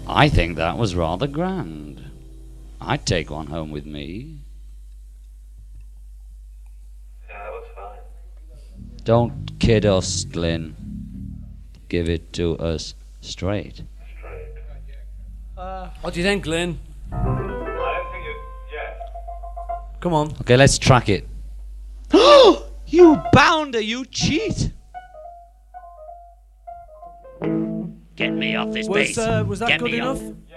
I think that was rather grand. I'd take one home with me. Yeah, that was fine. Don't kid us, Glyn. Give it to us straight. Straight. What do you think, Glyn? I don't think yeah. Come on. Okay, let's track it. You bounder, you cheat! Get me off this base. Was that Get good me enough? off.